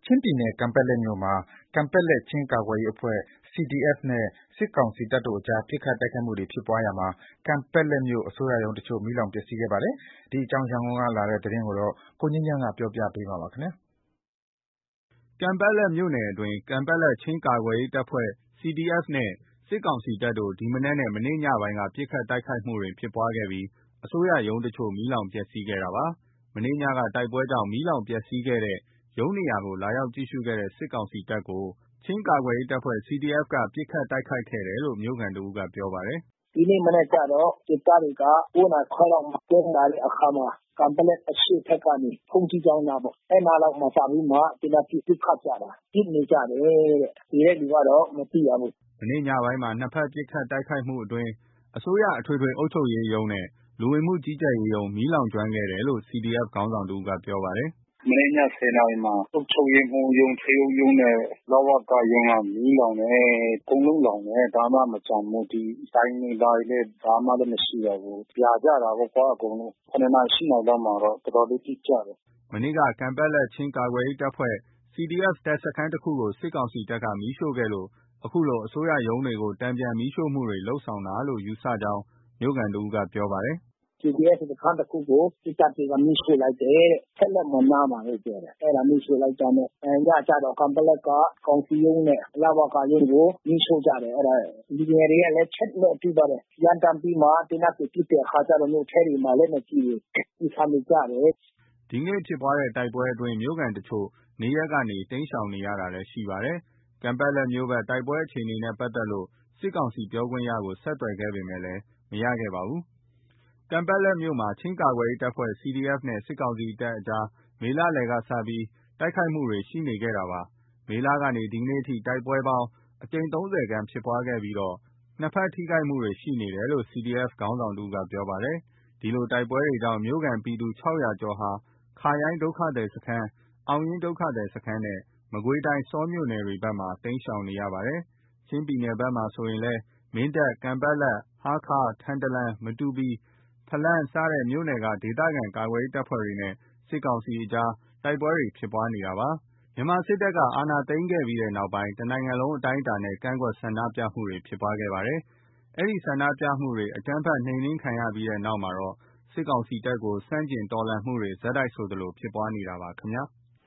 ချင်းပြည်နယ် ကန်ပက်လက်မြို့မှာ ကန်ပက်လက်ချင်းကာကွယ်ရေးအဖွဲ့ CDF နဲ့ စစ်ကောင်စီတပ်တို့အကြား ပစ်ခတ်တိုက်ခိုက်မှုတွေဖြစ်ပွားရာမှာ ကန်ပက်လက်မြို့ အစိုးရရုံးတချို့ မီးလောင်ပျက်စီးခဲ့ပါတယ်။ ဒီအကြောင်း ရန်ကုန်ကလာတဲ့သတင်းကို ကိုငြိမ်းချမ်းက ပြောပြပါမယ်။ ကန်ပက်လက်မြို့နယ်အတွင်း ကန်ပက်လက်ချင်းကာကွယ်ရေးအဖွဲ့ CDF နဲ့ စစ်ကောင်စီတပ်တို့ ဒီမနက်နဲ့ မနေ့ညပိုင်းက ပစ်ခတ်တိုက်ခိုက်မှုတွေဖြစ်ပွားခဲ့ပြီး အစိုးရရုံးတချို့ မီးလောင်ပျက်စီးခဲ့တာပါ။ မနေ့ညက တိုက်ပွဲကြောင့် မီးလောင်ပျက်စီးခဲ့တဲ့ ရုံးနေရာကို လာရောက်ကြည့်ရှုခဲ့တဲ့ စစ်ကောင်စီတပ်ကို ချင်းကာကွယ်ရေးအဖွဲ့ CDF က ပစ်ခတ်တိုက်ခိုက်ခဲ့တယ်လို့ မြို့ခံတဦးကပြောပါတယ်။ “ဒီနေ့မနက်ကျတော့ စစ်သားတွေက 9 နာရီခွဲလောက်မှာ ဆင်းလာတဲ့အခါမှာ ကန်ပက်လက်အရှေ့ဘက်ကနေ ဘုန်းကြီးကျောင်းနားပေါ့။ အဲဒီနားလောက်မှာစပြီးမှ သေနတ်ပစ်ခတ်ကြတာ။ ပစ်နေကြတယ်တဲ့။ သေတဲ့သူကတော့ မသိရဘူး။” မနေ့ညပိုင်းမှာ နှစ်ဘက်ပစ်ခတ်တိုက်ခိုက်မှုအတွင်း အစိုးရအထွေထွေအုပ်ချုပ်ရေးရုံးနဲ့ လူဝင်မှုကြီးကြပ်ရေးရုံး မီးလောင်ကျွမ်းခဲ့တယ်လို့ CDF ခေါင်းဆောင်တဦးကပြောပါတယ်။ “မနေ့ည ၁၀ နာရီမှာ အုပ်ချုပ်ရေးမှူးရုံး၊ ထွေအုပ်ရုံးနဲ့ လဝကရုံးက မီးလောင်တယ်။ အကုန်လုံးလောင်တယ်။ ဘာမှမကျန်ဘူး။ ဒီဆိုင်တွေဘာတွေလည်း ဘာမှမရှိတော့ဘူး။ ပြာကျတာပေါ့ကွာအကုန်လုံး။ 7 နာရီ 8 နာရီလောက်မှာတော့ တော်တော်လေးပစ်ကြတယ်။ ” မနေ့က ကန်ပက်လက်ချင်းကာကွယ်ရေးအဖွဲ့ CDF တပ်စခန်းတခုကို စစ်ကောင်စီတပ်က မီးရှို့ခဲ့လို့ အခုလို အစိုးရရုံးတွေကို တန်ပြန်မီးရှို့မှုတွေလုပ်ဆောင်တာလို့ ယူဆကြောင်း မြို့ခံတဦးကပြောပါတယ်။ “CDF စခန်းတခုကို စစ်တပ်တွေက မီးရှို့လိုက်တယ်တဲ့။ စက်လက်မော်နားမှာလို့ပြောတယ်။ အဲဒါမီးရှို့လိုက်တာနဲ့ ညကျတော့ ကန်ပက်လက်က ကောင်စီရုံးနဲ့ လဝကရုံးကို မီးရှို့ကြတယ်။ အဲဒါလူငယ်တွေကလည်း ချက်လုပ်ပြီးသွားတယ်။ ရမ်းသမ်းပြီးမှ သေနတ်တွေပစ်တဲ့အခါကျတော့ မြို့ထဲတွေမှာ လက်နက်ကြီးတွေ ကျည်ဆံတွေကျတယ်။ ” ဒီနေ့ဖြစ်ပွားတဲ့တိုက်ပွဲအတွင်း မြို့ခံတချို့ နေရပ်ကနေ တိမ်းရှောင်နေရတာလည်းရှိပါတယ်။ ကန်ပက်လက်မြို့ဘက် တိုက်ပွဲအခြေအနေနဲ့ပတ်သက်လို့ စစ်ကောင်စီပြောခွင့်ရကို ဆက်သွယ်ခဲ့ပေမဲ့ မရခဲ့ပါဘူး။ ကန်ပက်လက်မြို့မှာ ချင်းကာကွယ်ရေးအဖွဲ့ CDF နဲ့ စစ်ကောင်စီတပ်အကြား မေလလယ်ကစပြီး တိုက်ခိုက်မှုတွေရှိနေခဲ့တာပါ။ မေလကနေ ဒီနေ့အထိ တိုက်ပွဲပေါင်း အကြိမ် 30 ခန့်ဖြစ်ပွားခဲ့ပြီး နှစ်ဘက်ထိခိုက်မှုတွေရှိနေတယ်လို့ CDF ခေါင်းဆောင်တဦးကပြောပါတယ်။ ဒီလိုတိုက်ပွဲတွေကြောင့် မြို့ခံပြည်သူ 600 ကျော်ဟာ ခါရိုင်းဒုက္ခသည်စခန်း၊ အောင်အင်းဒုက္ခသည်စခန်းနဲ့ မကွေးတိုင်း ဆောမြို့နယ်တွေဘက်မှာ တိမ်းရှောင်နေရပါတယ်။ ချင်းပြည်နယ်ဘက်မှာဆိုရင်လည်း မင်းတပ်၊ ကန်ပက်လက်၊ ဟားခါး၊ ထန်တလန်၊ မတူပီ၊ ဖလမ်း စတဲ့မြို့နယ်က ဒေသခံကာကွယ်ရေးတပ်ဖွဲ့တွေနဲ့ စစ်ကောင်စီအကြား တိုက်ပွဲတွေဖြစ်ပွားနေတာပါ။ မြန်မာစစ်တပ်က အာဏာသိမ်းခဲ့ပြီးနောက်ပိုင်း တနိုင်ငံလုံးအတိုင်းအတာနဲ့ ကန့်ကွက်ဆန္ဒပြမှုတွေဖြစ်ပွားခဲ့ပါတယ်။ အဲဒီဆန္ဒပြမှုတွေ အကြမ်းဖက်နှိမ်နင်းခံရပြီးနောက်မှာတော့ စစ်ကောင်စီတပ်ကို ဆန့်ကျင်တော်လှန်မှုတွေ ဆက်တိုက်ဆိုသလို ဖြစ်ပွားနေတာပါခင်ဗျာ။